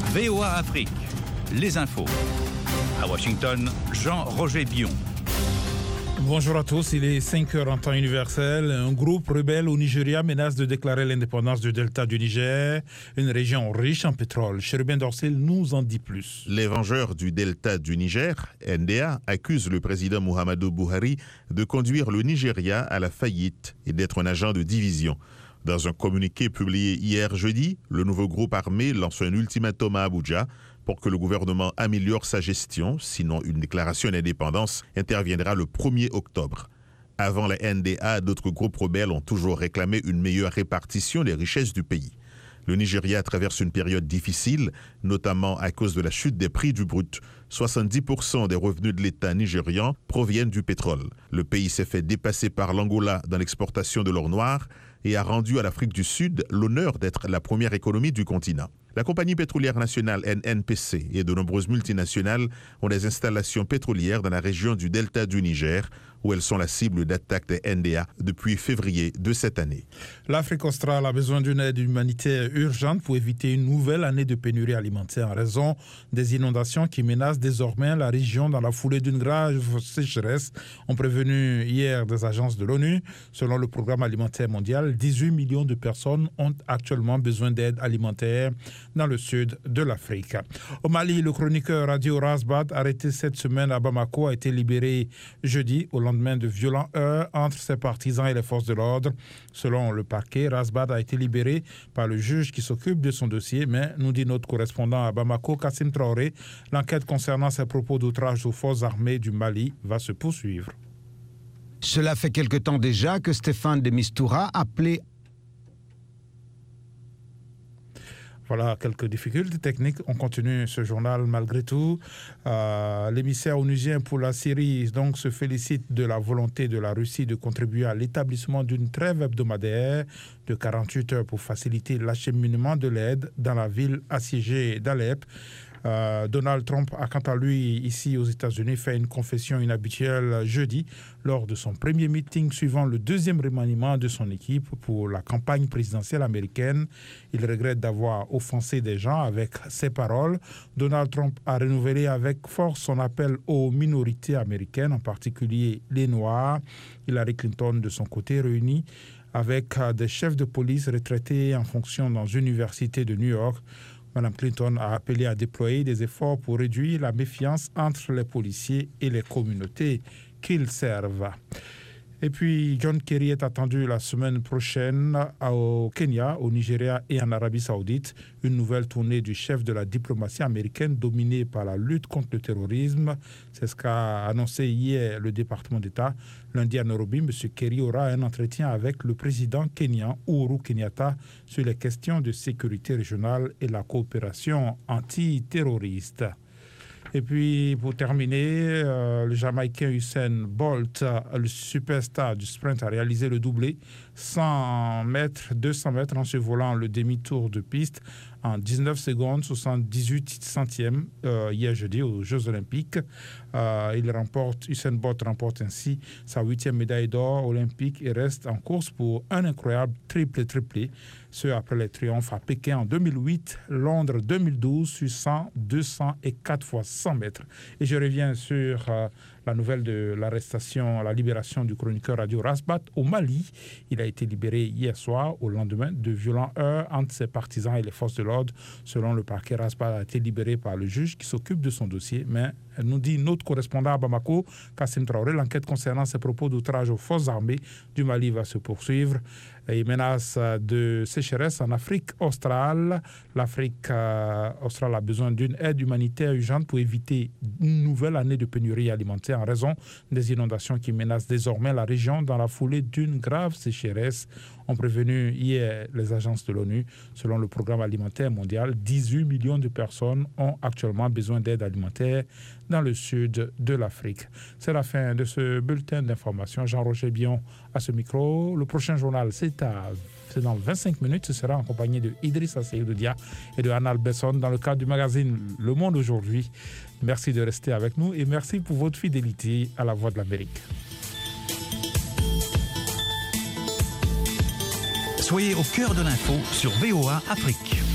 VOA Afrique, les infos. À Washington, Jean-Roger Bion. Bonjour à tous, il est 5h en temps universel. Un groupe rebelle au Nigeria menace de déclarer l'indépendance du delta du Niger, une région riche en pétrole. Chérubin Dorcel nous en dit plus. Les vengeurs du delta du Niger, NDA, accusent le président Muhammadu Buhari de conduire le Nigeria à la faillite et d'être un agent de division. Dans un communiqué publié hier jeudi, le nouveau groupe armé lance un ultimatum à Abuja pour que le gouvernement améliore sa gestion, sinon une déclaration d'indépendance interviendra le 1er octobre. Avant la NDA, d'autres groupes rebelles ont toujours réclamé une meilleure répartition des richesses du pays. Le Nigeria traverse une période difficile, notamment à cause de la chute des prix du brut. 70% des revenus de l'État nigérian proviennent du pétrole. Le pays s'est fait dépasser par l'Angola dans l'exportation de l'or noir et a rendu à l'Afrique du Sud l'honneur d'être la première économie du continent. La compagnie pétrolière nationale NNPC et de nombreuses multinationales ont des installations pétrolières dans la région du delta du Niger, où elles sont la cible d'attaques des NDA depuis février de cette année. L'Afrique australe a besoin d'une aide humanitaire urgente pour éviter une nouvelle année de pénurie alimentaire en raison des inondations qui menacent désormais la région dans la foulée d'une grave sécheresse, ont prévenu hier des agences de l'ONU. Selon le programme alimentaire mondial, 18 millions de personnes ont actuellement besoin d'aide alimentaire dans le sud de l'Afrique. Au Mali, le chroniqueur radio Rasbat, arrêté cette semaine à Bamako, a été libéré jeudi au lendemain de violents heurts entre ses partisans et les forces de l'ordre. Selon le parquet, Rasbat a été libéré par le juge qui s'occupe de son dossier, mais, nous dit notre correspondant à Bamako, Kassim Traoré, l'enquête concernant ses propos d'outrage aux forces armées du Mali va se poursuivre. Cela fait quelque temps déjà que Stéphane de Mistura appelait. Voilà, quelques difficultés techniques. On continue ce journal malgré tout. L'émissaire onusien pour la Syrie donc, se félicite de la volonté de la Russie de contribuer à l'établissement d'une trêve hebdomadaire de 48 heures pour faciliter l'acheminement de l'aide dans la ville assiégée d'Alep. Donald Trump a quant à lui, ici aux États-Unis, fait une confession inhabituelle jeudi lors de son premier meeting suivant le deuxième remaniement de son équipe pour la campagne présidentielle américaine. Il regrette d'avoir offensé des gens avec ses paroles. Donald Trump a renouvelé avec force son appel aux minorités américaines, en particulier les Noirs. Hillary Clinton, de son côté, réunie avec des chefs de police retraités en fonction dans une université de New York. Mme Clinton a appelé à déployer des efforts pour réduire la méfiance entre les policiers et les communautés qu'ils servent. Et puis, John Kerry est attendu la semaine prochaine au Kenya, au Nigeria et en Arabie Saoudite. Une nouvelle tournée du chef de la diplomatie américaine dominée par la lutte contre le terrorisme. C'est ce qu'a annoncé hier le département d'État. Lundi à Nairobi, M. Kerry aura un entretien avec le président kenyan Uhuru Kenyatta sur les questions de sécurité régionale et la coopération antiterroriste. Et puis, pour terminer, le Jamaïcain Usain Bolt, le superstar du sprint, a réalisé le doublé 100 mètres, 200 mètres en survolant le demi-tour de piste en 19 secondes, 78 centièmes hier jeudi aux Jeux Olympiques. Usain Bolt remporte ainsi sa 8e médaille d'or olympique et reste en course pour un incroyable triplé. Ce après les triomphes à Pékin en 2008, Londres 2012 sur 100, 200 et 4 fois 100 mètres. Et je reviens sur la nouvelle de l'arrestation, la libération du chroniqueur radio Rasbat au Mali. Il a été libéré hier soir au lendemain de violents heurts entre ses partisans et les forces de l'ordre. Selon le parquet, Rasbat a été libéré par le juge qui s'occupe de son dossier, mais nous dit notre correspondant à Bamako, Kassim Traoré, l'enquête concernant ses propos d'outrage aux forces armées du Mali va se poursuivre. Et menace de sécheresse en Afrique australe. L'Afrique australe a besoin d'une aide humanitaire urgente pour éviter une nouvelle année de pénurie alimentaire en raison des inondations qui menacent désormais la région dans la foulée d'une grave sécheresse, ont prévenu hier les agences de l'ONU. Selon le programme alimentaire mondial, 18 millions de personnes ont actuellement besoin d'aide alimentaire dans le sud de l'Afrique. C'est la fin de ce bulletin d'information. Jean-Roger Bion à ce micro. Le prochain journal, c'est dans 25 minutes. Ce sera en compagnie de Idrissa Seydoudia et de Anna Besson dans le cadre du magazine Le Monde aujourd'hui. Merci de rester avec nous et merci pour votre fidélité à la Voix de l'Amérique. Soyez au cœur de l'info sur VOA Afrique.